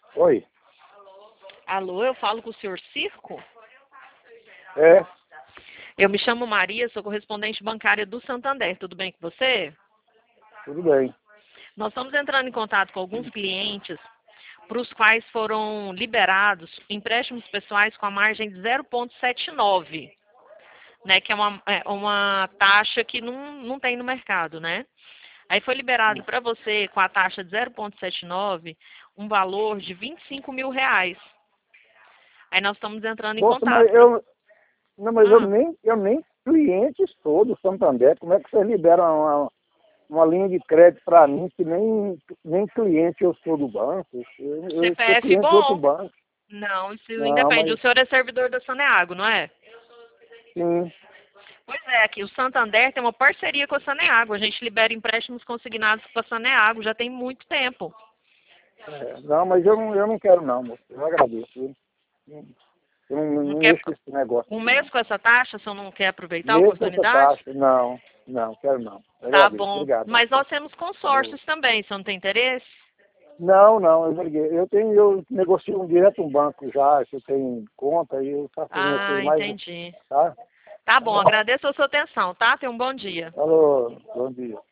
Oi. Alô, eu falo com o senhor Circo? É, Eu me chamo Maria, sou correspondente bancária do Santander. Tudo bem com você? tudo bem. Nós estamos entrando em contato com alguns clientes para os quais foram liberados empréstimos pessoais com a margem de 0,79, né, que é uma taxa que não tem no mercado, né? Aí foi liberado para você, com a taxa de 0,79, um valor de R$ 25.000. Aí nós estamos entrando em Poxa, contato. mas Ah, eu nem cliente sou do Santander. Como é que vocês liberam uma linha de crédito para mim que nem cliente eu sou do banco? Eu sou CPF cliente de outro bom? banco. Não, isso Não, independe. O mas senhor é servidor da Saneago, não é? sim. Pois é, aqui o Santander tem uma parceria com a Saneago. A gente libera empréstimos consignados para a Saneago já tem muito tempo. Não, mas eu não quero não, moço. Eu agradeço. Não Não quer, mexo com esse negócio um aqui, não. mês com essa taxa, o senhor não quer aproveitar a Mesmo essa oportunidade? taxa, não, quero não. Eu Tá agradeço. bom. Obrigado. Mas nós temos Falou. consórcios também, o senhor não tem interesse? Não, eu liguei. Eu negocio direto um banco já, que eu tenho conta e eu faço Ah, mais, entendi. tá? Tá bom, agradeço a sua atenção, tá? Tenha um bom dia. Falou, bom dia.